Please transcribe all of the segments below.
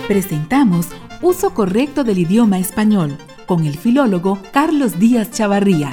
Presentamos Uso correcto del idioma español con el filólogo Carlos Díaz Chavarría.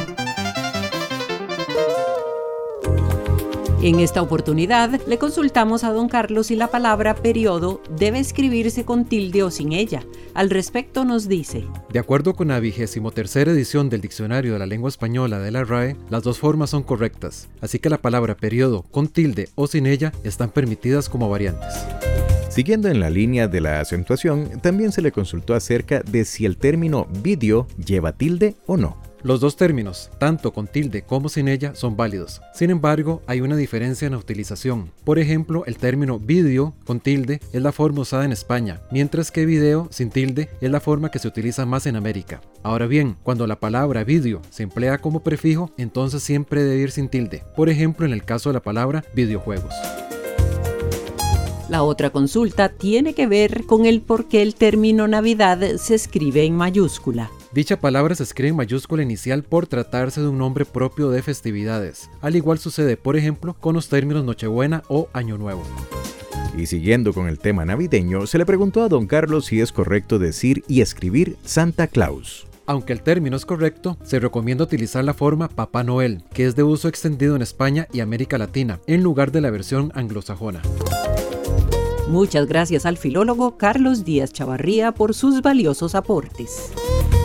En esta oportunidad le consultamos a don Carlos si la palabra periodo debe escribirse con tilde o sin ella. Al respecto nos dice: de acuerdo con la 23ª edición del Diccionario de la Lengua Española de la RAE, las dos formas son correctas, así que la palabra periodo con tilde o sin ella están permitidas como variantes. Siguiendo en la línea de la acentuación, también se le consultó acerca de si el término vídeo lleva tilde o no. Los dos términos, tanto con tilde como sin ella, son válidos. Sin embargo, hay una diferencia en la utilización. Por ejemplo, el término vídeo con tilde es la forma usada en España, mientras que video sin tilde es la forma que se utiliza más en América. Ahora bien, cuando la palabra vídeo se emplea como prefijo, entonces siempre debe ir sin tilde. Por ejemplo, en el caso de la palabra videojuegos. La otra consulta tiene que ver con el por qué el término Navidad se escribe en mayúscula. Dicha palabra se escribe en mayúscula inicial por tratarse de un nombre propio de festividades. Al igual sucede, por ejemplo, con los términos Nochebuena o Año Nuevo. Y siguiendo con el tema navideño, se le preguntó a don Carlos si es correcto decir y escribir Santa Claus. Aunque el término es correcto, se recomienda utilizar la forma Papá Noel, que es de uso extendido en España y América Latina, en lugar de la versión anglosajona. Muchas gracias al filólogo Carlos Díaz Chavarría por sus valiosos aportes.